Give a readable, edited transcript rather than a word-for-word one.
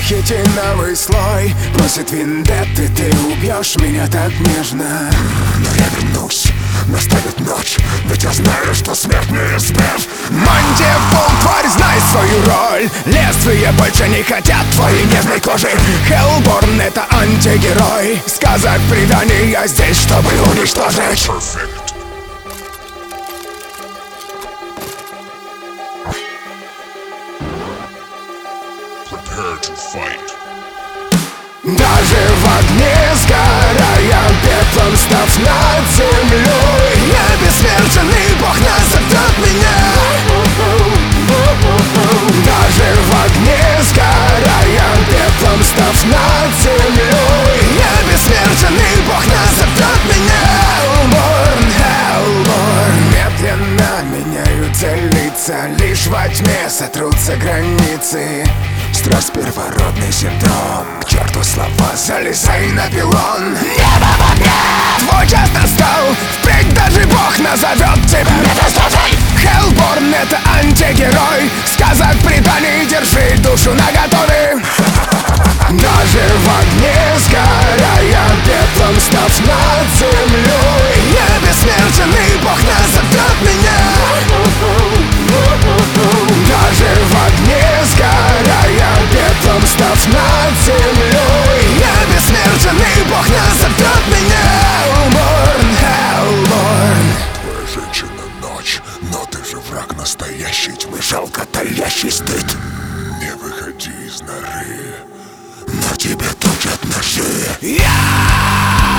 хитиновый слой просит вендетты, ты убьешь меня так нежно. Но я вернусь, настанет ночь, ведь я знаю, что смерть неизбежна. Мантифул, тварь, знай свою роль. Лезвия больше не хотят твоей нежной кожи. Хеллборн — это антигерой. Сказок преданий, я здесь, чтобы уничтожить. Perfect. Prepare to fight. Даже в огне сгорая, пеплом став над землей, я бессмертный бог назовет меня. Даже в огне сгорая, пеплом став над землей, я бессмертный бог назовет меня. Hellborn, медленно меняются лица, лишь во тьме сотрутся границы. Стресс, первородный синдром, к черту слова, залезай на пилон. Небо в огне! Твой час настал, впредь даже Бог назовет тебя. Хеллборн — это антигерой. Сказок преданий, держи душу наготове. Даже в огне сгорая, пеплом став над землей, я бессмертный Бог назовет меня. Даже в огне сгорая, пеплом став над землей, я бессмертный Бог назовет меня. Hellborn. Твоя женщина ночь, но ты же враг настоящий тьмы, жалко таящий стыд. Не выходи из норы, на тебе точат ножи. Я